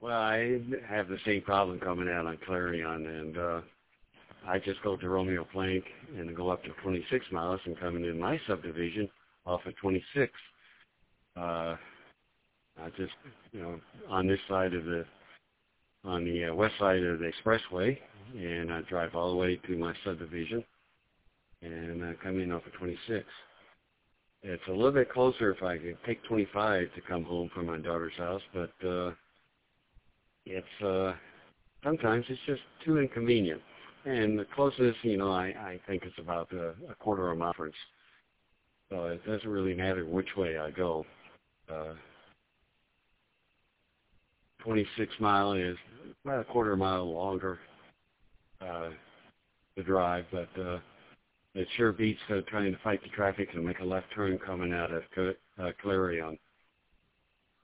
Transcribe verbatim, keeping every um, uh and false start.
Well, I have the same problem coming out on Clarion, and uh, I just go to Romeo Plank and go up to twenty-six miles and come into my subdivision off of twenty-six. Uh, I just, you know, on this side of the, on the uh, west side of the expressway, and I drive all the way to my subdivision, and I come in off of twenty-six. It's a little bit closer if I could take twenty-five to come home from my daughter's house, but uh, it's uh, sometimes it's just too inconvenient. And the closest, you know, I, I think it's about a, a quarter of a mile difference. So it doesn't really matter which way I go. Uh, twenty-six mile is about a quarter mile longer uh, to drive, but uh, it sure beats uh, trying to fight the traffic and make a left turn coming out of uh, Clarion.